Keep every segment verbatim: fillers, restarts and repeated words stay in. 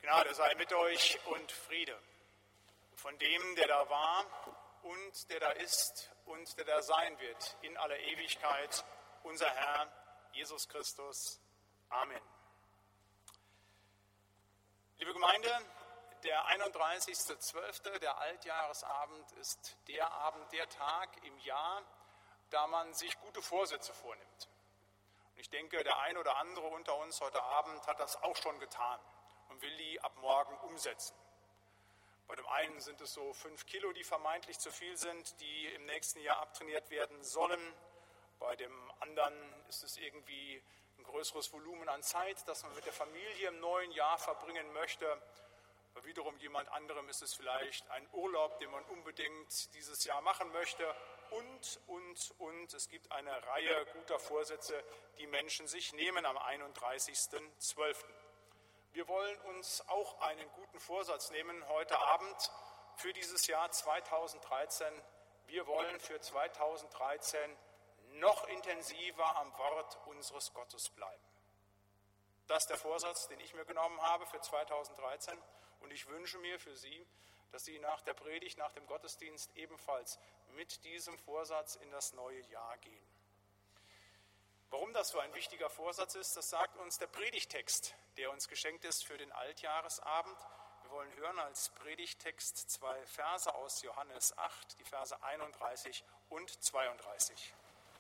Gnade sei mit euch und Friede von dem, der da war und der da ist und der da sein wird in aller Ewigkeit, unser Herr Jesus Christus. Amen. Liebe Gemeinde, der einunddreißigster zwölfte, der Altjahresabend, ist der Abend, der Tag im Jahr, da man sich gute Vorsätze vornimmt. Und ich denke, der ein oder andere unter uns heute Abend hat das auch schon getan und will die ab morgen umsetzen. Bei dem einen sind es so fünf Kilo, die vermeintlich zu viel sind, die im nächsten Jahr abtrainiert werden sollen. Bei dem anderen ist es irgendwie ein größeres Volumen an Zeit, das man mit der Familie im neuen Jahr verbringen möchte. Bei wiederum jemand anderem ist es vielleicht ein Urlaub, den man unbedingt dieses Jahr machen möchte. Und, und, und es gibt eine Reihe guter Vorsätze, die Menschen sich nehmen am einunddreißigsten zwölften Wir wollen uns auch einen guten Vorsatz nehmen heute Abend für dieses Jahr zweitausenddreizehn. Wir wollen für zweitausenddreizehn noch intensiver am Wort unseres Gottes bleiben. Das ist der Vorsatz, den ich mir genommen habe für zweitausenddreizehn. Und ich wünsche mir für Sie, dass Sie nach der Predigt, nach dem Gottesdienst ebenfalls mit diesem Vorsatz in das neue Jahr gehen. Warum das so ein wichtiger Vorsatz ist, das sagt uns der Predigtext, der uns geschenkt ist für den Altjahresabend. Wir wollen hören als Predigtext zwei Verse aus Johannes acht, die Verse einunddreißig und zweiunddreißig.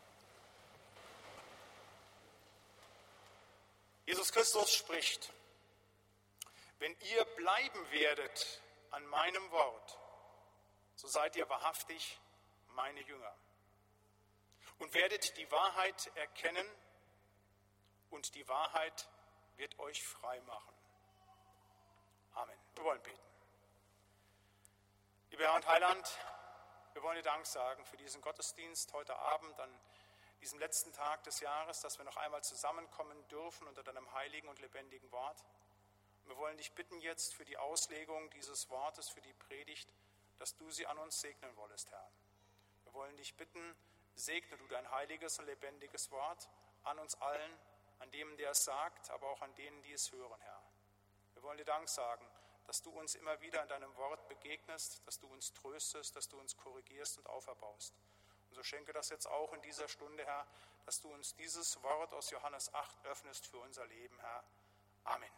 Jesus Christus spricht: Wenn ihr bleiben werdet an meinem Wort, so seid ihr wahrhaftig meine Jünger und werdet die Wahrheit erkennen, und die Wahrheit wird euch frei machen. Amen. Wir wollen beten. Lieber Herr und Heiland, wir wollen dir Dank sagen für diesen Gottesdienst heute Abend, an diesem letzten Tag des Jahres, dass wir noch einmal zusammenkommen dürfen unter deinem heiligen und lebendigen Wort. Und wir wollen dich bitten jetzt für die Auslegung dieses Wortes, für die Predigt, dass du sie an uns segnen wollest, Herr. Wir wollen dich bitten, segne du dein heiliges und lebendiges Wort an uns allen, an dem, der es sagt, aber auch an denen, die es hören, Herr. Wir wollen dir Dank sagen, dass du uns immer wieder in deinem Wort begegnest, dass du uns tröstest, dass du uns korrigierst und auferbaust. Und so schenke das jetzt auch in dieser Stunde, Herr, dass du uns dieses Wort aus Johannes acht öffnest für unser Leben, Herr. Amen.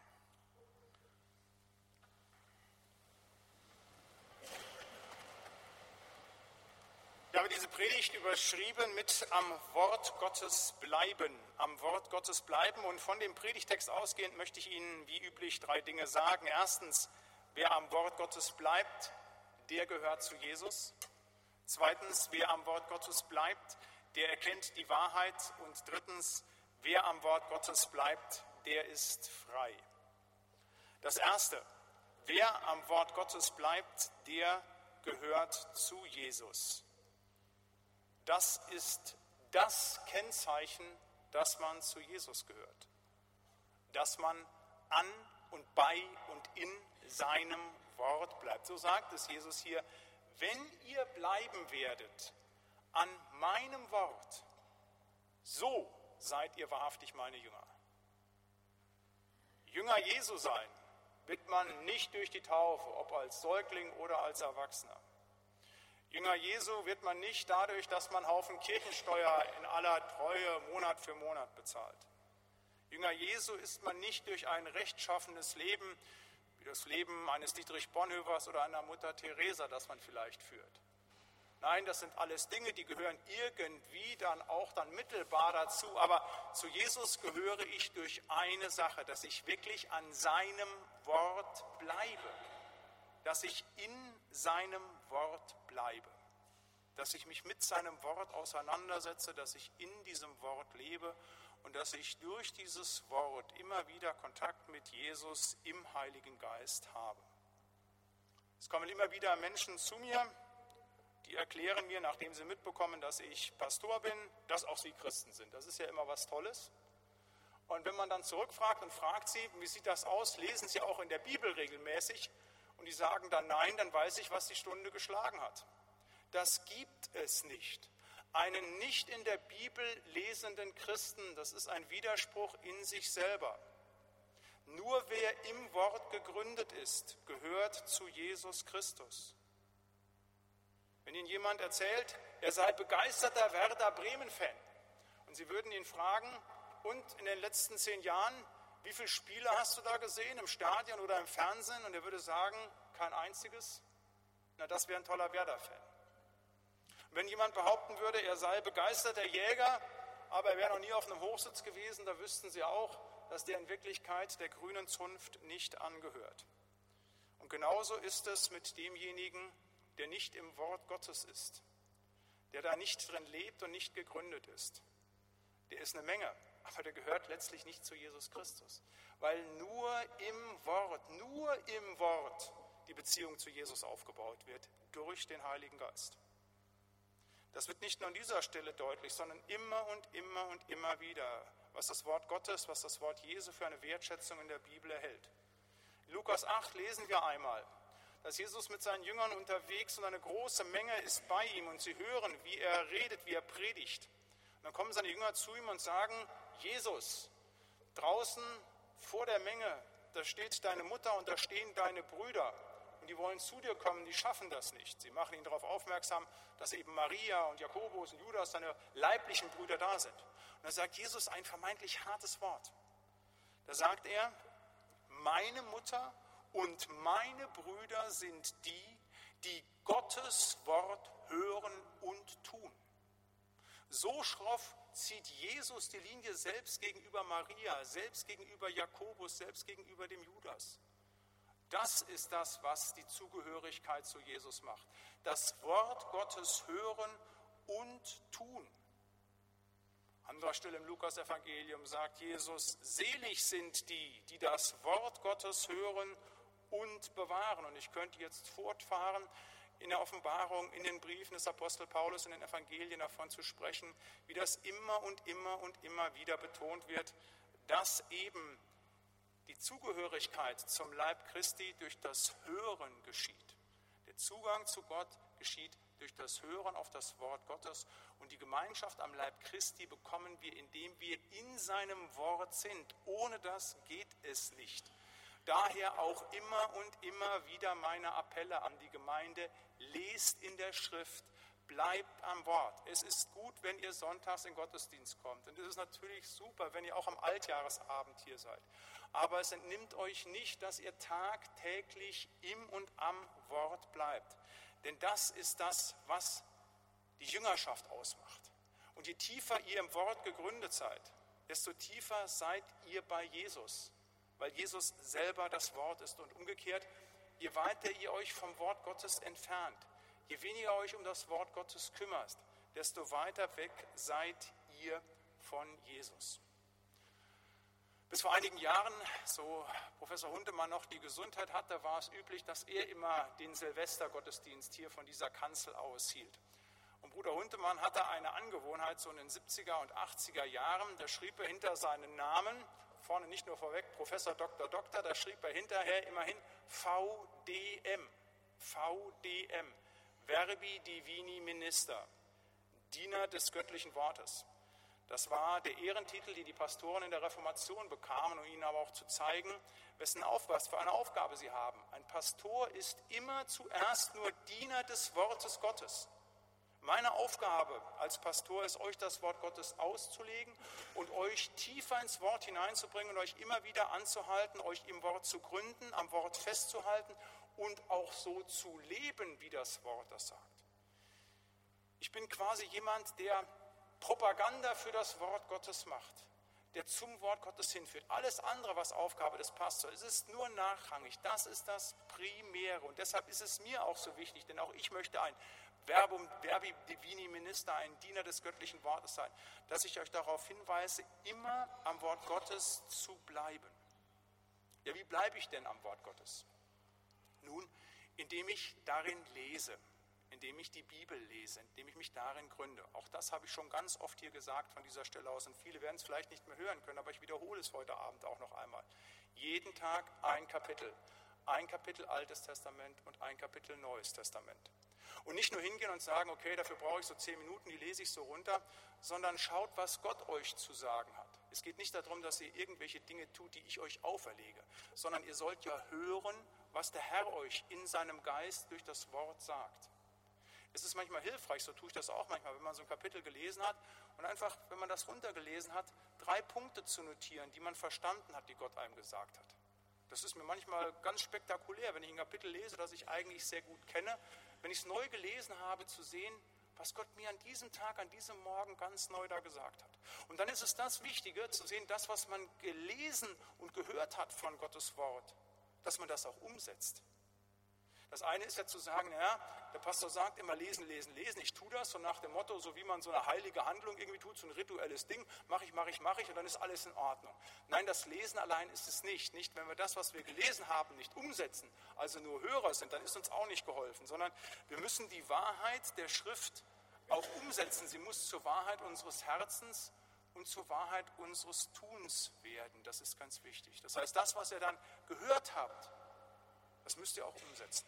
Ich habe diese Predigt überschrieben mit am Wort Gottes bleiben, am Wort Gottes bleiben. Und von dem Predigtext ausgehend möchte ich Ihnen wie üblich drei Dinge sagen. Erstens, wer am Wort Gottes bleibt, der gehört zu Jesus. Zweitens, wer am Wort Gottes bleibt, der erkennt die Wahrheit. Und drittens, wer am Wort Gottes bleibt, der ist frei. Das Erste, wer am Wort Gottes bleibt, der gehört zu Jesus. Das ist das Kennzeichen, dass man zu Jesus gehört. Dass man an und bei und in seinem Wort bleibt. So sagt es Jesus hier: Wenn ihr bleiben werdet an meinem Wort, so seid ihr wahrhaftig meine Jünger. Jünger Jesu sein wird man nicht durch die Taufe, ob als Säugling oder als Erwachsener. Jünger Jesu wird man nicht dadurch, dass man Haufen Kirchensteuer in aller Treue Monat für Monat bezahlt. Jünger Jesu ist man nicht durch ein rechtschaffenes Leben, wie das Leben eines Dietrich Bonhoeffers oder einer Mutter Teresa, das man vielleicht führt. Nein, das sind alles Dinge, die gehören irgendwie dann auch dann mittelbar dazu. Aber zu Jesus gehöre ich durch eine Sache, dass ich wirklich an seinem Wort bleibe. Dass ich in seinem Wort bleibe. Dass ich mich mit seinem Wort auseinandersetze, dass ich in diesem Wort lebe und dass ich durch dieses Wort immer wieder Kontakt mit Jesus im Heiligen Geist habe. Es kommen immer wieder Menschen zu mir, die erklären mir, nachdem sie mitbekommen, dass ich Pastor bin, dass auch sie Christen sind. Das ist ja immer was Tolles. Und wenn man dann zurückfragt und fragt sie, wie sieht das aus, lesen sie auch in der Bibel regelmäßig? Und die sagen dann nein, dann weiß ich, was die Stunde geschlagen hat. Das gibt es nicht. Einen nicht in der Bibel lesenden Christen, das ist ein Widerspruch in sich selber. Nur wer der im Wort gegründet ist, gehört zu Jesus Christus. Wenn Ihnen jemand erzählt, er sei begeisterter Werder Bremen-Fan und Sie würden ihn fragen, und in den letzten zehn Jahren, wie viele Spiele hast du da gesehen, im Stadion oder im Fernsehen? Und er würde sagen, kein einziges. Na, das wäre ein toller Werder-Fan. Und wenn jemand behaupten würde, er sei begeisterter Jäger, aber er wäre noch nie auf einem Hochsitz gewesen, da wüssten Sie auch, dass der in Wirklichkeit der grünen Zunft nicht angehört. Und genauso ist es mit demjenigen, der nicht im Wort Gottes ist, der da nicht drin lebt und nicht gegründet ist. Der ist eine Menge, aber der gehört letztlich nicht zu Jesus Christus, weil nur im Wort, nur im Wort die Beziehung zu Jesus aufgebaut wird, durch den Heiligen Geist. Das wird nicht nur an dieser Stelle deutlich, sondern immer und immer und immer wieder, was das Wort Gottes, was das Wort Jesu für eine Wertschätzung in der Bibel erhält. In Lukas acht lesen wir einmal, dass Jesus mit seinen Jüngern unterwegs und eine große Menge ist bei ihm und sie hören, wie er redet, wie er predigt. Und dann kommen seine Jünger zu ihm und sagen, Jesus, draußen vor der Menge, da steht deine Mutter und da stehen deine Brüder. Und die wollen zu dir kommen, die schaffen das nicht. Sie machen ihn darauf aufmerksam, dass eben Maria und Jakobus und Judas, seine leiblichen Brüder, da sind. Und dann sagt Jesus ein vermeintlich hartes Wort. Da sagt er, meine Mutter und meine Brüder sind die, die Gottes Wort hören und tun. So schroff zieht Jesus die Linie selbst gegenüber Maria, selbst gegenüber Jakobus, selbst gegenüber dem Judas. Das ist das, was die Zugehörigkeit zu Jesus macht. Das Wort Gottes hören und tun. An anderer Stelle im Lukas-Evangelium sagt Jesus, selig sind die, die das Wort Gottes hören und bewahren. Und ich könnte jetzt fortfahren, in der Offenbarung, in den Briefen des Apostel Paulus, in den Evangelien davon zu sprechen, wie das immer und immer und immer wieder betont wird, dass eben die Zugehörigkeit zum Leib Christi durch das Hören geschieht. Der Zugang zu Gott geschieht durch das Hören auf das Wort Gottes und die Gemeinschaft am Leib Christi bekommen wir, indem wir in seinem Wort sind. Ohne das geht es nicht. Daher auch immer und immer wieder meine Appelle an die Gemeinde, lest in der Schrift, bleibt am Wort. Es ist gut, wenn ihr sonntags in den Gottesdienst kommt. Und es ist natürlich super, wenn ihr auch am Altjahresabend hier seid. Aber es entnimmt euch nicht, dass ihr tagtäglich im und am Wort bleibt. Denn das ist das, was die Jüngerschaft ausmacht. Und je tiefer ihr im Wort gegründet seid, desto tiefer seid ihr bei Jesus. Weil Jesus selber das Wort ist. Und umgekehrt, je weiter ihr euch vom Wort Gottes entfernt, je weniger euch um das Wort Gottes kümmert, desto weiter weg seid ihr von Jesus. Bis vor einigen Jahren, so Professor Hundemann noch die Gesundheit hatte, war es üblich, dass er immer den Silvestergottesdienst hier von dieser Kanzel aus hielt. Und Bruder Hundemann hatte eine Angewohnheit, so in den siebziger und achtziger Jahren, da schrieb er hinter seinen Namen, vorne nicht nur vorweg, Professor Doktor Doktor, da schrieb er hinterher immerhin V D M, V D M, Verbi Divini Minister, Diener des göttlichen Wortes. Das war der Ehrentitel, den die Pastoren in der Reformation bekamen, um ihnen aber auch zu zeigen, wessen Auf, was für eine Aufgabe sie haben. Ein Pastor ist immer zuerst nur Diener des Wortes Gottes. Meine Aufgabe als Pastor ist, euch das Wort Gottes auszulegen und euch tiefer ins Wort hineinzubringen und euch immer wieder anzuhalten, euch im Wort zu gründen, am Wort festzuhalten und auch so zu leben, wie das Wort das sagt. Ich bin quasi jemand, der Propaganda für das Wort Gottes macht, der zum Wort Gottes hinführt. Alles andere, was Aufgabe des Pastors ist, ist nur nachrangig. Das ist das Primäre. Und deshalb ist es mir auch so wichtig, denn auch ich möchte ein Verbum, Verbi Divini Minister, ein Diener des göttlichen Wortes sein, dass ich euch darauf hinweise, immer am Wort Gottes zu bleiben. Ja, wie bleibe ich denn am Wort Gottes? Nun, indem ich darin lese. Indem ich die Bibel lese, indem ich mich darin gründe. Auch das habe ich schon ganz oft hier gesagt von dieser Stelle aus und viele werden es vielleicht nicht mehr hören können, aber ich wiederhole es heute Abend auch noch einmal. Jeden Tag ein Kapitel, ein Kapitel Altes Testament und ein Kapitel Neues Testament. Und nicht nur hingehen und sagen, okay, dafür brauche ich so zehn Minuten, die lese ich so runter, sondern schaut, was Gott euch zu sagen hat. Es geht nicht darum, dass ihr irgendwelche Dinge tut, die ich euch auferlege, sondern ihr sollt ja hören, was der Herr euch in seinem Geist durch das Wort sagt. Es ist manchmal hilfreich, so tue ich das auch manchmal, wenn man so ein Kapitel gelesen hat und einfach, wenn man das runtergelesen hat, drei Punkte zu notieren, die man verstanden hat, die Gott einem gesagt hat. Das ist mir manchmal ganz spektakulär, wenn ich ein Kapitel lese, das ich eigentlich sehr gut kenne, wenn ich es neu gelesen habe, zu sehen, was Gott mir an diesem Tag, an diesem Morgen ganz neu da gesagt hat. Und dann ist es das Wichtige, zu sehen, das, was man gelesen und gehört hat von Gottes Wort, dass man das auch umsetzt. Das eine ist ja zu sagen, ja, der Pastor sagt immer lesen, lesen, lesen, ich tue das, so nach dem Motto, so wie man so eine heilige Handlung irgendwie tut, so ein rituelles Ding, mache ich, mache ich, mache ich und dann ist alles in Ordnung. Nein, das Lesen allein ist es nicht. Nicht, wenn wir das, was wir gelesen haben, nicht umsetzen, also nur Hörer sind, dann ist uns auch nicht geholfen, sondern wir müssen die Wahrheit der Schrift auch umsetzen. Sie muss zur Wahrheit unseres Herzens und zur Wahrheit unseres Tuns werden. Das ist ganz wichtig. Das heißt, das, was ihr dann gehört habt, das müsst ihr auch umsetzen.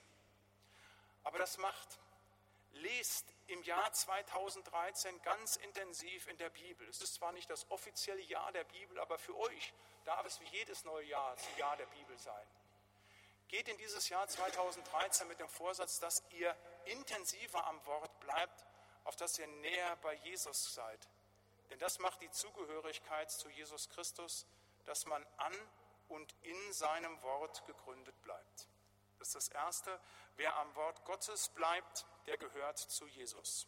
Aber das macht, lest im Jahr zweitausenddreizehn ganz intensiv in der Bibel. Es ist zwar nicht das offizielle Jahr der Bibel, aber für euch darf es wie jedes neue Jahr das Jahr der Bibel sein. Geht in dieses Jahr zweitausenddreizehn mit dem Vorsatz, dass ihr intensiver am Wort bleibt, auf dass ihr näher bei Jesus seid. Denn das macht die Zugehörigkeit zu Jesus Christus, dass man an und in seinem Wort gegründet bleibt. Das ist das Erste. Wer am Wort Gottes bleibt, der gehört zu Jesus.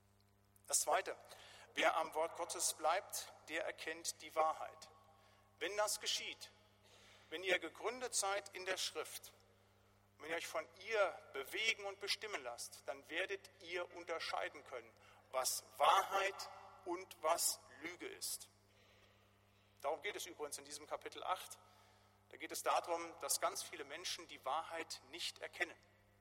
Das Zweite. Wer am Wort Gottes bleibt, der erkennt die Wahrheit. Wenn das geschieht, wenn ihr gegründet seid in der Schrift, wenn ihr euch von ihr bewegen und bestimmen lasst, dann werdet ihr unterscheiden können, was Wahrheit und was Lüge ist. Darum geht es übrigens in diesem Kapitel acht. Da geht es darum, dass ganz viele Menschen die Wahrheit nicht erkennen.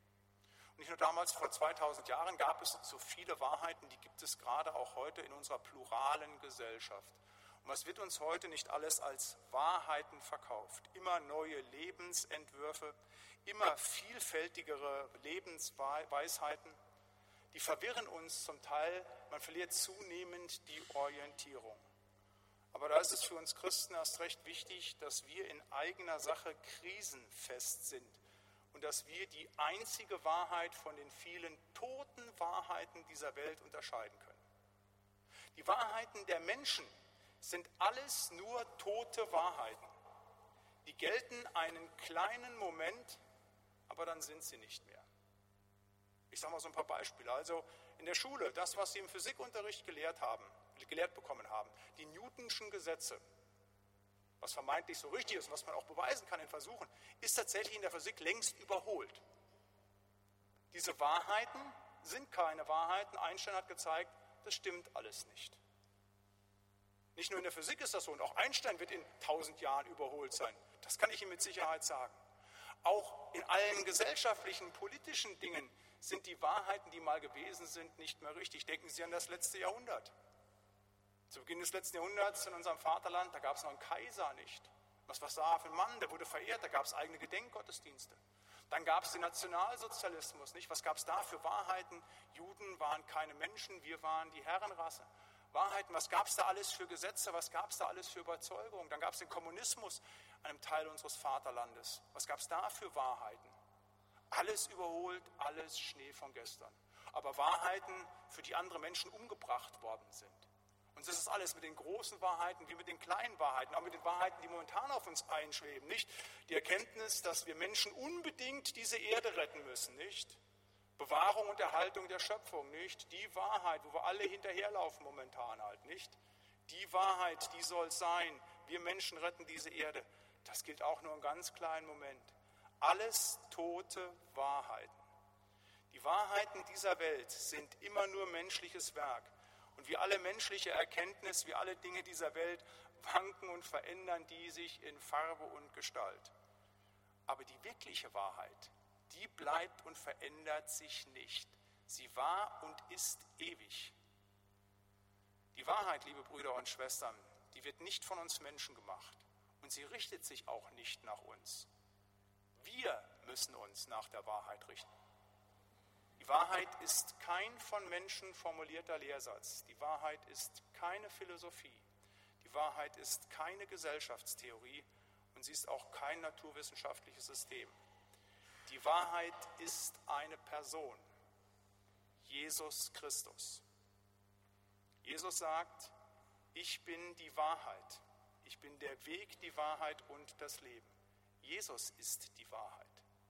Und nicht nur damals, vor zweitausend Jahren, gab es so viele Wahrheiten, die gibt es gerade auch heute in unserer pluralen Gesellschaft. Und was wird uns heute nicht alles als Wahrheiten verkauft? Immer neue Lebensentwürfe, immer vielfältigere Lebensweisheiten, die verwirren uns zum Teil, man verliert zunehmend die Orientierung. Aber da ist es für uns Christen erst recht wichtig, dass wir in eigener Sache krisenfest sind und dass wir die einzige Wahrheit von den vielen toten Wahrheiten dieser Welt unterscheiden können. Die Wahrheiten der Menschen sind alles nur tote Wahrheiten. Die gelten einen kleinen Moment, aber dann sind sie nicht mehr. Ich sage mal so ein paar Beispiele. Also in der Schule, das, was Sie im Physikunterricht gelehrt haben, gelehrt bekommen haben, die Newtonschen Gesetze, was vermeintlich so richtig ist und was man auch beweisen kann in Versuchen, ist tatsächlich in der Physik längst überholt. Diese Wahrheiten sind keine Wahrheiten. Einstein hat gezeigt, das stimmt alles nicht. Nicht nur in der Physik ist das so, und auch Einstein wird in tausend Jahren überholt sein. Das kann ich Ihnen mit Sicherheit sagen. Auch in allen gesellschaftlichen, politischen Dingen sind die Wahrheiten, die mal gewesen sind, nicht mehr richtig. Denken Sie an das letzte Jahrhundert. Zu Beginn des letzten Jahrhunderts in unserem Vaterland, da gab es noch einen Kaiser nicht. Was war da für ein Mann, der wurde verehrt, da gab es eigene Gedenkgottesdienste. Dann gab es den Nationalsozialismus, nicht? Was gab es da für Wahrheiten? Juden waren keine Menschen, wir waren die Herrenrasse. Wahrheiten, was gab es da alles für Gesetze, was gab es da alles für Überzeugungen? Dann gab es den Kommunismus, einem Teil unseres Vaterlandes. Was gab es da für Wahrheiten? Alles überholt, alles Schnee von gestern. Aber Wahrheiten, für die andere Menschen umgebracht worden sind. Und das ist alles mit den großen Wahrheiten wie mit den kleinen Wahrheiten, auch mit den Wahrheiten, die momentan auf uns einschweben, nicht? Die Erkenntnis, dass wir Menschen unbedingt diese Erde retten müssen, nicht? Bewahrung und Erhaltung der Schöpfung, nicht? Die Wahrheit, wo wir alle hinterherlaufen momentan halt, nicht? Die Wahrheit, die soll sein, wir Menschen retten diese Erde. Das gilt auch nur einen ganz kleinen Moment. Alles tote Wahrheiten. Die Wahrheiten dieser Welt sind immer nur menschliches Werk. Und wie alle menschliche Erkenntnis, wie alle Dinge dieser Welt, wanken und verändern die sich in Farbe und Gestalt. Aber die wirkliche Wahrheit, die bleibt und verändert sich nicht. Sie war und ist ewig. Die Wahrheit, liebe Brüder und Schwestern, die wird nicht von uns Menschen gemacht. Und sie richtet sich auch nicht nach uns. Wir müssen uns nach der Wahrheit richten. Die Wahrheit ist kein von Menschen formulierter Lehrsatz. Die Wahrheit ist keine Philosophie. Die Wahrheit ist keine Gesellschaftstheorie und sie ist auch kein naturwissenschaftliches System. Die Wahrheit ist eine Person, Jesus Christus. Jesus sagt, ich bin die Wahrheit. Ich bin der Weg, die Wahrheit und das Leben. Jesus ist die Wahrheit.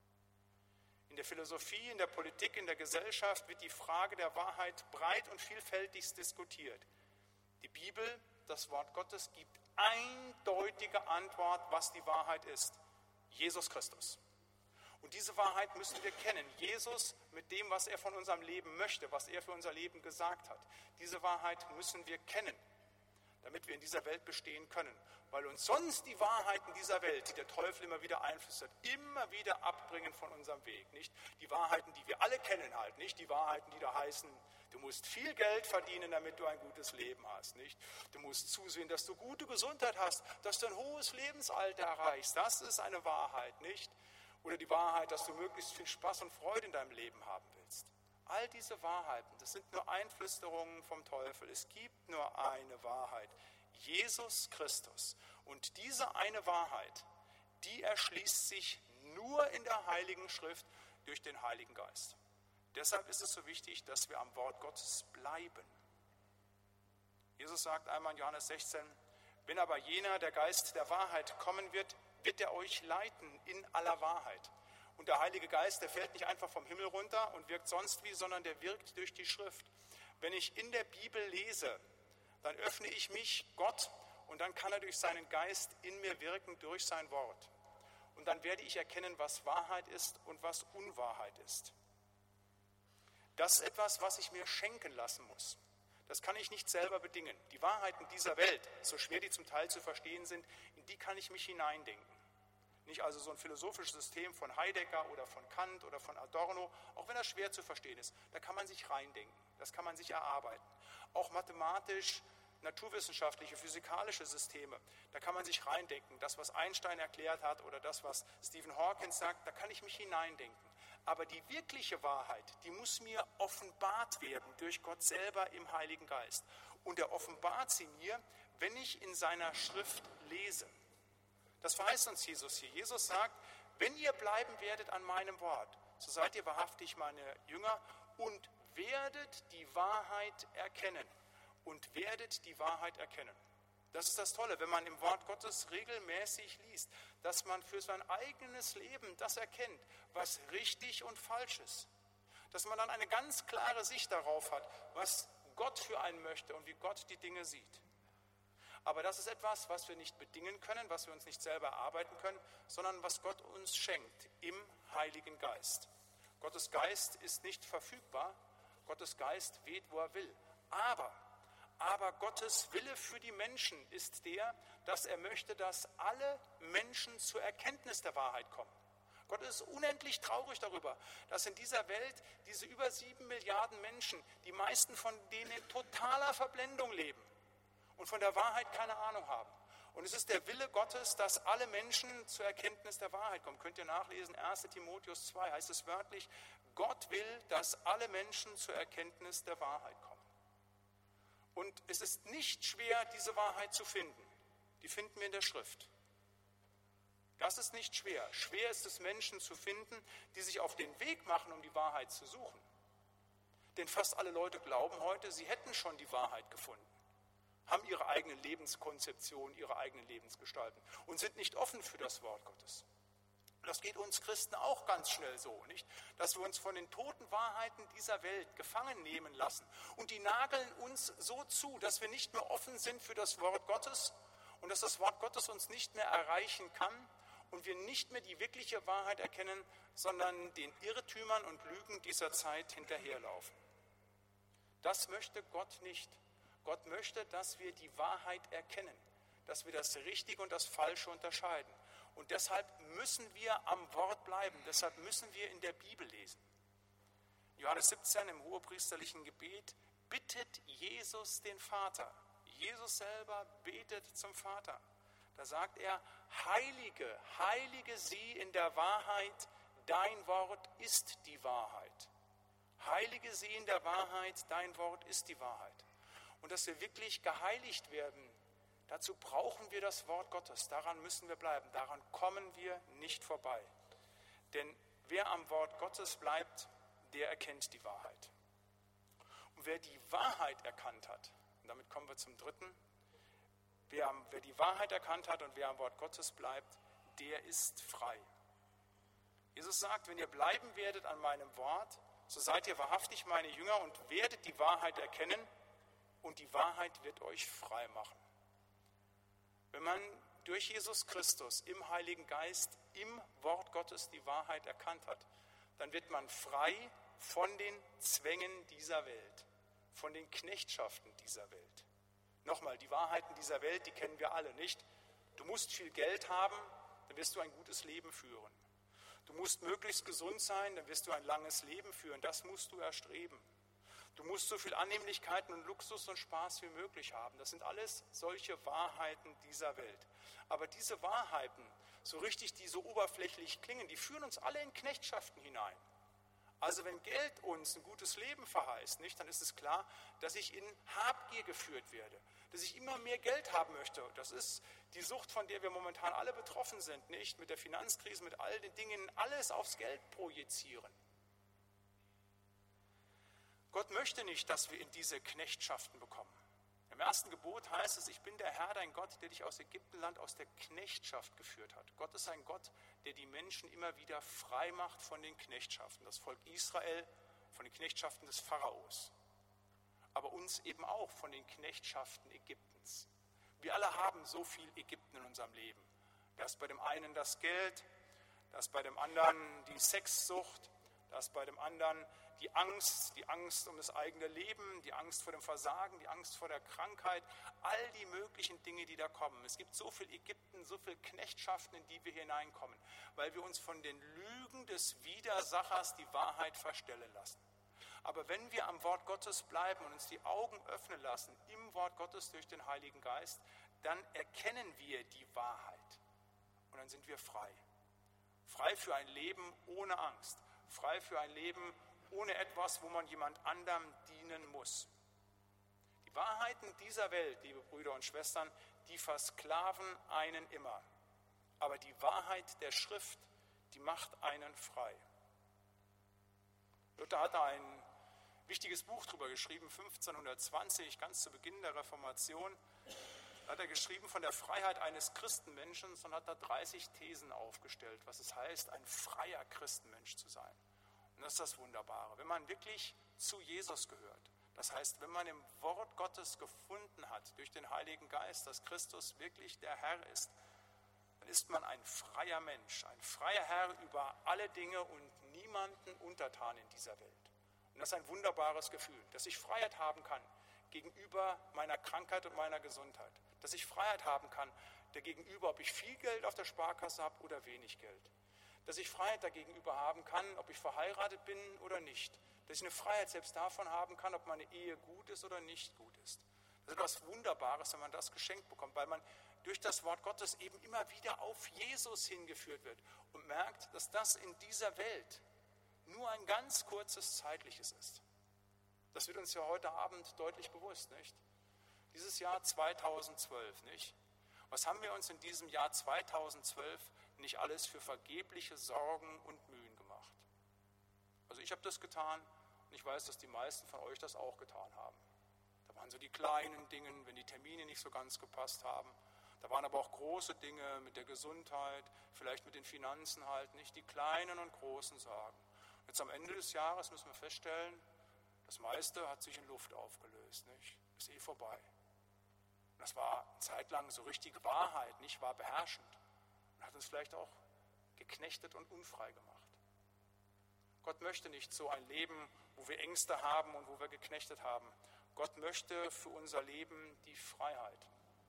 In der Philosophie, in der Politik, in der Gesellschaft wird die Frage der Wahrheit breit und vielfältig diskutiert. Die Bibel, das Wort Gottes, gibt eindeutige Antwort, was die Wahrheit ist. Jesus Christus. Und diese Wahrheit müssen wir kennen. Jesus mit dem, was er von unserem Leben möchte, was er für unser Leben gesagt hat. Diese Wahrheit müssen wir kennen, damit wir in dieser Welt bestehen können. Weil uns sonst die Wahrheiten dieser Welt, die der Teufel immer wieder einflüstert, immer wieder abbringen von unserem Weg. Nicht die Wahrheiten, die wir alle kennen halt, nicht die Wahrheiten, die da heißen, du musst viel Geld verdienen, damit du ein gutes Leben hast. Nicht? Du musst zusehen, dass du gute Gesundheit hast, dass du ein hohes Lebensalter erreichst. Das ist eine Wahrheit, nicht? Oder die Wahrheit, dass du möglichst viel Spaß und Freude in deinem Leben haben willst. All diese Wahrheiten, das sind nur Einflüsterungen vom Teufel. Es gibt nur eine Wahrheit, Jesus Christus. Und diese eine Wahrheit, die erschließt sich nur in der Heiligen Schrift durch den Heiligen Geist. Deshalb ist es so wichtig, dass wir am Wort Gottes bleiben. Jesus sagt einmal in Johannes sechzehn, wenn aber jener, der Geist der Wahrheit, kommen wird, wird er euch leiten in aller Wahrheit. Und der Heilige Geist, der fällt nicht einfach vom Himmel runter und wirkt sonst wie, sondern der wirkt durch die Schrift. Wenn ich in der Bibel lese, dann öffne ich mich Gott und dann kann er durch seinen Geist in mir wirken, durch sein Wort. Und dann werde ich erkennen, was Wahrheit ist und was Unwahrheit ist. Das ist etwas, was ich mir schenken lassen muss. Das kann ich nicht selber bedingen. Die Wahrheiten dieser Welt, so schwer die zum Teil zu verstehen sind, in die kann ich mich hineindenken. Nicht also so ein philosophisches System von Heidegger oder von Kant oder von Adorno, auch wenn das schwer zu verstehen ist, da kann man sich reindenken, das kann man sich erarbeiten. Auch mathematisch, naturwissenschaftliche, physikalische Systeme, da kann man sich reindenken. Das, was Einstein erklärt hat oder das, was Stephen Hawking sagt, da kann ich mich hineindenken. Aber die wirkliche Wahrheit, die muss mir offenbart werden durch Gott selber im Heiligen Geist. Und er offenbart sie mir, wenn ich in seiner Schrift lese. Das verheißt uns Jesus hier. Jesus sagt, wenn ihr bleiben werdet an meinem Wort, so seid ihr wahrhaftig meine Jünger und werdet die Wahrheit erkennen. Und werdet die Wahrheit erkennen. Das ist das Tolle, wenn man im Wort Gottes regelmäßig liest, dass man für sein eigenes Leben das erkennt, was richtig und falsch ist. Dass man dann eine ganz klare Sicht darauf hat, was Gott für einen möchte und wie Gott die Dinge sieht. Aber das ist etwas, was wir nicht bedingen können, was wir uns nicht selber erarbeiten können, sondern was Gott uns schenkt im Heiligen Geist. Gottes Geist ist nicht verfügbar, Gottes Geist weht, wo er will. Aber Aber Gottes Wille für die Menschen ist der, dass er möchte, dass alle Menschen zur Erkenntnis der Wahrheit kommen. Gott ist unendlich traurig darüber, dass in dieser Welt diese über sieben Milliarden Menschen, die meisten von denen in totaler Verblendung leben und von der Wahrheit keine Ahnung haben. Und es ist der Wille Gottes, dass alle Menschen zur Erkenntnis der Wahrheit kommen. Könnt ihr nachlesen, erster Timotheus zwei heißt es wörtlich, Gott will, dass alle Menschen zur Erkenntnis der Wahrheit kommen. Und es ist nicht schwer, diese Wahrheit zu finden. Die finden wir in der Schrift. Das ist nicht schwer. Schwer ist es, Menschen zu finden, die sich auf den Weg machen, um die Wahrheit zu suchen. Denn fast alle Leute glauben heute, sie hätten schon die Wahrheit gefunden, haben ihre eigene Lebenskonzeption, ihre eigenen Lebensgestalten und sind nicht offen für das Wort Gottes. Das geht uns Christen auch ganz schnell so, nicht? Dass wir uns von den toten Wahrheiten dieser Welt gefangen nehmen lassen und die nageln uns so zu, dass wir nicht mehr offen sind für das Wort Gottes und dass das Wort Gottes uns nicht mehr erreichen kann und wir nicht mehr die wirkliche Wahrheit erkennen, sondern den Irrtümern und Lügen dieser Zeit hinterherlaufen. Das möchte Gott nicht. Gott möchte, dass wir die Wahrheit erkennen, dass wir das Richtige und das Falsche unterscheiden. Und deshalb müssen wir am Wort bleiben, deshalb müssen wir in der Bibel lesen. In Johannes siebzehn im hohepriesterlichen Gebet bittet Jesus den Vater. Jesus selber betet zum Vater. Da sagt er, heilige, heilige sie in der Wahrheit, dein Wort ist die Wahrheit. Heilige sie in der Wahrheit, dein Wort ist die Wahrheit. Und dass wir wirklich geheiligt werden Dazu brauchen wir das Wort Gottes. Daran müssen wir bleiben. Daran kommen wir nicht vorbei. Denn wer am Wort Gottes bleibt, der erkennt die Wahrheit. Und wer die Wahrheit erkannt hat, und damit kommen wir zum dritten, wer, wer die Wahrheit erkannt hat und wer am Wort Gottes bleibt, der ist frei. Jesus sagt, wenn ihr bleiben werdet an meinem Wort, so seid ihr wahrhaftig meine Jünger und werdet die Wahrheit erkennen und die Wahrheit wird euch frei machen. Wenn man durch Jesus Christus im Heiligen Geist, im Wort Gottes die Wahrheit erkannt hat, dann wird man frei von den Zwängen dieser Welt, von den Knechtschaften dieser Welt. Nochmal, die Wahrheiten dieser Welt, die kennen wir alle nicht. Du musst viel Geld haben, dann wirst du ein gutes Leben führen. Du musst möglichst gesund sein, dann wirst du ein langes Leben führen. Das musst du erstreben. Du musst so viel Annehmlichkeiten und Luxus und Spaß wie möglich haben. Das sind alles solche Wahrheiten dieser Welt. Aber diese Wahrheiten, so richtig, die so oberflächlich klingen, die führen uns alle in Knechtschaften hinein. Also wenn Geld uns ein gutes Leben verheißt, nicht, dann ist es klar, dass ich in Habgier geführt werde, dass ich immer mehr Geld haben möchte. Das ist die Sucht, von der wir momentan alle betroffen sind, nicht? Mit der Finanzkrise, mit all den Dingen, alles aufs Geld projizieren. Gott möchte nicht, dass wir in diese Knechtschaften bekommen. Im ersten Gebot heißt es, ich bin der Herr, dein Gott, der dich aus Ägyptenland, aus der Knechtschaft geführt hat. Gott ist ein Gott, der die Menschen immer wieder frei macht von den Knechtschaften. Das Volk Israel von den Knechtschaften des Pharaos. Aber uns eben auch von den Knechtschaften Ägyptens. Wir alle haben so viel Ägypten in unserem Leben. Da ist bei dem einen das Geld, da ist bei dem anderen die Sexsucht, da ist bei dem anderen die Angst, die Angst um das eigene Leben, die Angst vor dem Versagen, die Angst vor der Krankheit, all die möglichen Dinge, die da kommen. Es gibt so viel Ägypten, so viel Knechtschaften, in die wir hineinkommen, weil wir uns von den Lügen des Widersachers die Wahrheit verstellen lassen. Aber wenn wir am Wort Gottes bleiben und uns die Augen öffnen lassen, im Wort Gottes durch den Heiligen Geist, dann erkennen wir die Wahrheit und dann sind wir frei. Frei für ein Leben ohne Angst, frei für ein Leben ohne etwas, wo man jemand anderem dienen muss. Die Wahrheiten dieser Welt, liebe Brüder und Schwestern, die versklaven einen immer. Aber die Wahrheit der Schrift, die macht einen frei. Luther hat da ein wichtiges Buch darüber geschrieben, fünfzehnhundertzwanzig, ganz zu Beginn der Reformation. Da hat er geschrieben von der Freiheit eines Christenmenschen und hat da dreißig Thesen aufgestellt, was es heißt, ein freier Christenmensch zu sein. Und das ist das Wunderbare, wenn man wirklich zu Jesus gehört. Das heißt, wenn man im Wort Gottes gefunden hat, durch den Heiligen Geist, dass Christus wirklich der Herr ist, dann ist man ein freier Mensch, ein freier Herr über alle Dinge und niemanden untertan in dieser Welt. Und das ist ein wunderbares Gefühl, dass ich Freiheit haben kann gegenüber meiner Krankheit und meiner Gesundheit. Dass ich Freiheit haben kann dagegenüber, ob ich viel Geld auf der Sparkasse habe oder wenig Geld. Dass ich Freiheit dagegenüber haben kann, ob ich verheiratet bin oder nicht. Dass ich eine Freiheit selbst davon haben kann, ob meine Ehe gut ist oder nicht gut ist. Das ist etwas Wunderbares, wenn man das geschenkt bekommt, weil man durch das Wort Gottes eben immer wieder auf Jesus hingeführt wird und merkt, dass das in dieser Welt nur ein ganz kurzes zeitliches ist. Das wird uns ja heute Abend deutlich bewusst, nicht? Dieses Jahr zweitausendzwölf, nicht? Was haben wir uns in diesem Jahr zweitausendzwölf nicht alles für vergebliche Sorgen und Mühen gemacht? Also ich habe das getan und ich weiß, dass die meisten von euch das auch getan haben. Da waren so die kleinen Dinge, wenn die Termine nicht so ganz gepasst haben. Da waren aber auch große Dinge mit der Gesundheit, vielleicht mit den Finanzen halt, nicht? Die kleinen und großen Sorgen. Jetzt am Ende des Jahres müssen wir feststellen, das meiste hat sich in Luft aufgelöst, nicht? Ist eh vorbei. Das war eine Zeit lang so richtige Wahrheit, nicht? War beherrschend und hat uns vielleicht auch geknechtet und unfrei gemacht. Gott möchte nicht so ein Leben, wo wir Ängste haben und wo wir geknechtet haben. Gott möchte für unser Leben die Freiheit.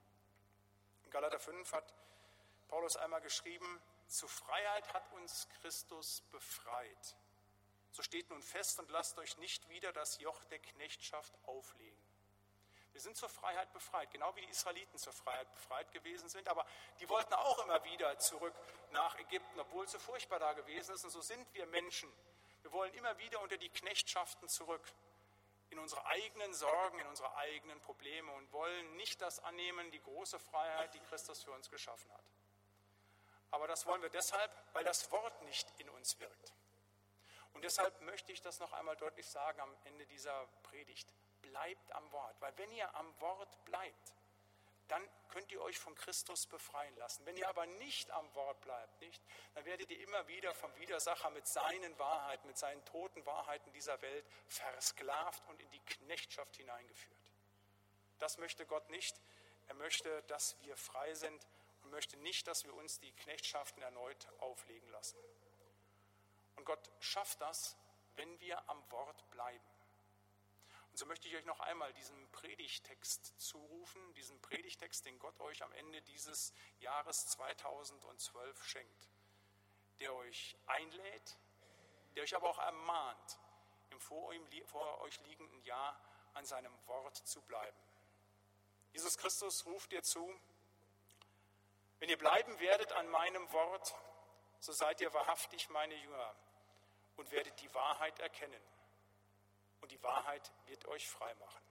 In Galater fünf hat Paulus einmal geschrieben, zur Freiheit hat uns Christus befreit. So steht nun fest und lasst euch nicht wieder das Joch der Knechtschaft auflegen. Wir sind zur Freiheit befreit, genau wie die Israeliten zur Freiheit befreit gewesen sind, aber die wollten auch immer wieder zurück nach Ägypten, obwohl es so furchtbar da gewesen ist. Und so sind wir Menschen. Wir wollen immer wieder unter die Knechtschaften zurück. in unsere eigenen Sorgen, in unsere eigenen Probleme und wollen nicht das annehmen, die große Freiheit, die Christus für uns geschaffen hat. Aber das wollen wir deshalb, weil das Wort nicht in uns wirkt. Und deshalb möchte ich das noch einmal deutlich sagen am Ende dieser Predigt. Bleibt am Wort, weil wenn ihr am Wort bleibt, dann könnt ihr euch von Christus befreien lassen. Wenn ihr aber nicht am Wort bleibt, nicht, dann werdet ihr immer wieder vom Widersacher mit seinen Wahrheiten, mit seinen toten Wahrheiten dieser Welt versklavt und in die Knechtschaft hineingeführt. Das möchte Gott nicht. Er möchte, dass wir frei sind und möchte nicht, dass wir uns die Knechtschaften erneut auflegen lassen. Und Gott schafft das, wenn wir am Wort bleiben. Und so möchte ich euch noch einmal diesen Predigtext zurufen, diesen Predigtext, den Gott euch am Ende dieses Jahres zweitausendzwölf schenkt, der euch einlädt, der euch aber auch ermahnt, im vor euch liegenden Jahr an seinem Wort zu bleiben. Jesus Christus ruft dir zu: Wenn ihr bleiben werdet an meinem Wort, so seid ihr wahrhaftig meine Jünger und werdet die Wahrheit erkennen. Und die Wahrheit wird euch frei machen.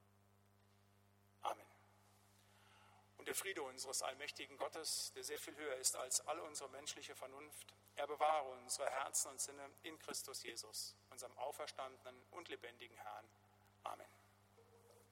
Amen. Und der Friede unseres allmächtigen Gottes, der sehr viel höher ist als alle unsere menschliche Vernunft, er bewahre unsere Herzen und Sinne in Christus Jesus, unserem auferstandenen und lebendigen Herrn. Amen.